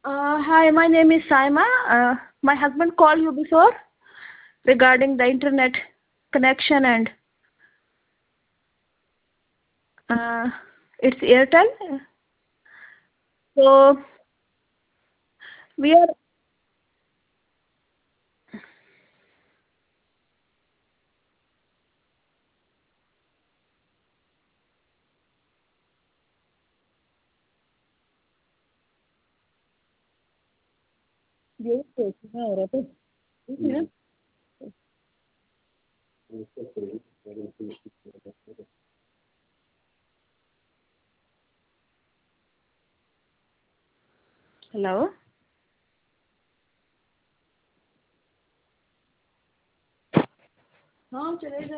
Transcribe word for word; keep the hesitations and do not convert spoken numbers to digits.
Uh, hi, my name is Saima. Uh, my husband called you before regarding the internet connection and uh, it's Airtel. So we are hello. हाँ चले